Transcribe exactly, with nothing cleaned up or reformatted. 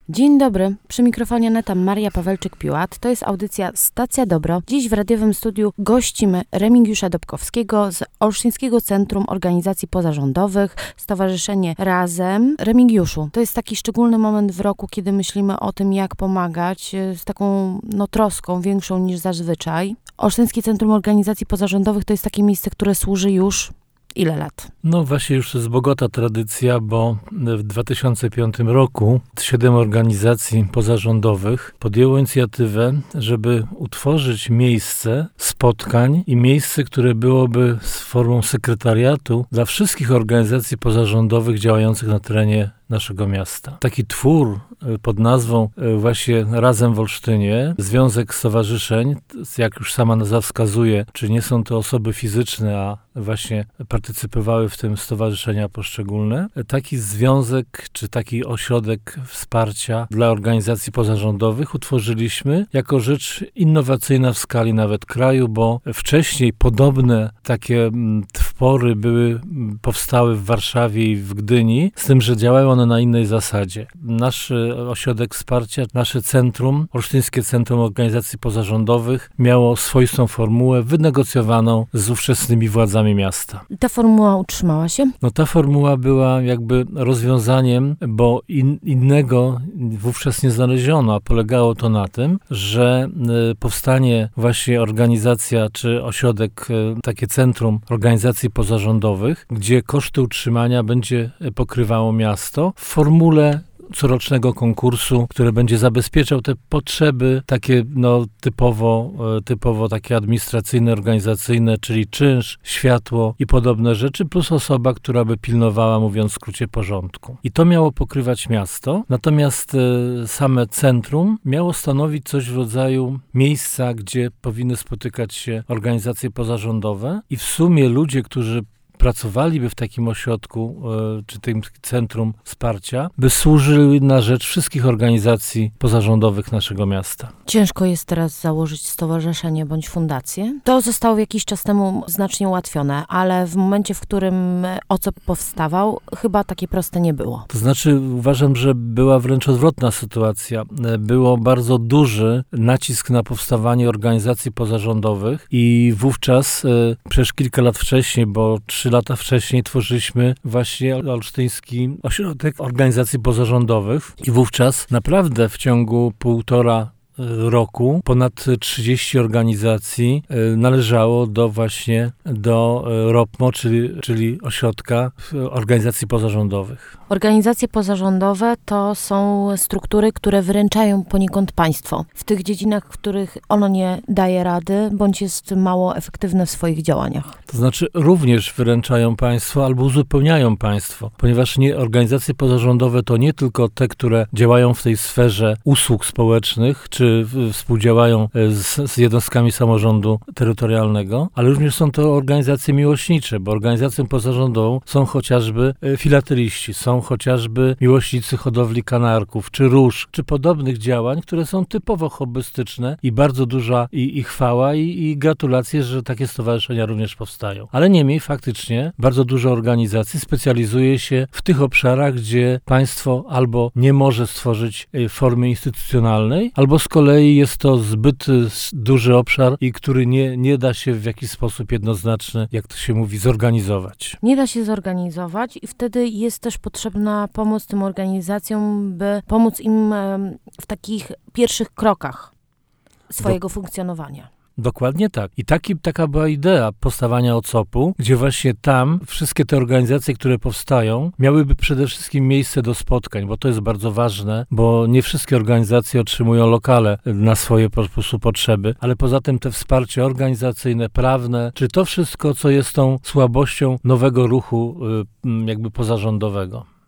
Dzień dobry, przy mikrofonie Neta Maria Pawelczyk-Piłat. To jest audycja Stacja Dobro. Dziś w radiowym studiu gościmy Remigiusza Dobkowskiego z Olsztyńskiego Centrum Organizacji Pozarządowych, Stowarzyszenie Razem. Remigiuszu, to jest taki szczególny moment w roku, kiedy myślimy o tym, jak pomagać, z taką no, troską większą niż zazwyczaj. Olsztyńskie Centrum Organizacji Pozarządowych to jest takie miejsce, które służy już ile lat? No właśnie już jest bogata tradycja, bo w dwa tysiące piątym roku siedem organizacji pozarządowych podjęło inicjatywę, żeby utworzyć miejsce spotkań i miejsce, które byłoby z formą sekretariatu dla wszystkich organizacji pozarządowych działających na terenie naszego miasta. Taki twór pod nazwą właśnie Razem w Olsztynie, Związek Stowarzyszeń, jak już sama nazwa wskazuje, czy nie są to osoby fizyczne, a właśnie partycypowały w tym stowarzyszenia poszczególne. Taki związek, czy taki ośrodek wsparcia dla organizacji pozarządowych utworzyliśmy jako rzecz innowacyjna w skali nawet kraju, bo wcześniej podobne takie twory były, powstały w Warszawie i w Gdyni, z tym, że działają one na innej zasadzie. Nasz ośrodek wsparcia, nasze centrum, Olsztyńskie Centrum Organizacji Pozarządowych miało swoistą formułę wynegocjowaną z ówczesnymi władzami miasta. Ta formuła utrzymała się? No ta formuła była jakby rozwiązaniem, bo in, innego wówczas nie znaleziono, a polegało to na tym, że y, powstanie właśnie organizacja czy ośrodek, y, takie centrum organizacji pozarządowych, gdzie koszty utrzymania będzie pokrywało miasto w formule corocznego konkursu, który będzie zabezpieczał te potrzeby takie no typowo, typowo takie administracyjne, organizacyjne, czyli czynsz, światło i podobne rzeczy, plus osoba, która by pilnowała, mówiąc w skrócie, porządku. I to miało pokrywać miasto, natomiast e, same centrum miało stanowić coś w rodzaju miejsca, gdzie powinny spotykać się organizacje pozarządowe i w sumie ludzie, którzy pracowaliby w takim ośrodku, czy tym centrum wsparcia, by służyły na rzecz wszystkich organizacji pozarządowych naszego miasta. Ciężko jest teraz założyć stowarzyszenie bądź fundację. To zostało jakiś czas temu znacznie ułatwione, ale w momencie, w którym O C O P powstawał, chyba takie proste nie było. To znaczy uważam, że była wręcz odwrotna sytuacja. Było bardzo duży nacisk na powstawanie organizacji pozarządowych i wówczas, przecież kilka lat wcześniej, bo trzy lata wcześniej tworzyliśmy właśnie Olsztyński Ośrodek Organizacji Pozarządowych i wówczas naprawdę w ciągu półtora roku ponad trzydzieści organizacji należało do właśnie do R O P M O, czyli, czyli Ośrodka Organizacji Pozarządowych. Organizacje pozarządowe to są struktury, które wyręczają poniekąd państwo w tych dziedzinach, w których ono nie daje rady, bądź jest mało efektywne w swoich działaniach. To znaczy również wyręczają państwo albo uzupełniają państwo, ponieważ nie, organizacje pozarządowe to nie tylko te, które działają w tej sferze usług społecznych, czy współdziałają z, z jednostkami samorządu terytorialnego, ale również są to organizacje miłośnicze, bo organizacją pozarządową są chociażby filateliści, są chociażby miłośnicy hodowli kanarków, czy róż, czy podobnych działań, które są typowo hobbystyczne i bardzo duża i, i chwała i, i gratulacje, że takie stowarzyszenia również powstają. Ale niemniej faktycznie bardzo dużo organizacji specjalizuje się w tych obszarach, gdzie państwo albo nie może stworzyć formy instytucjonalnej, albo z kolei jest to zbyt duży obszar i który nie, nie da się w jakiś sposób jednoznaczny, jak to się mówi, zorganizować. Nie da się zorganizować i wtedy jest też potrzebna pomoc tym organizacjom, by pomóc im w takich pierwszych krokach swojego Do... funkcjonowania. Dokładnie tak. I taki, taka była idea powstawania O C O P u, gdzie właśnie tam wszystkie te organizacje, które powstają, miałyby przede wszystkim miejsce do spotkań, bo to jest bardzo ważne, bo nie wszystkie organizacje otrzymują lokale na swoje po prostu potrzeby, ale poza tym te wsparcie organizacyjne, prawne, czy to wszystko, co jest tą słabością nowego ruchu jakby pozarządowego.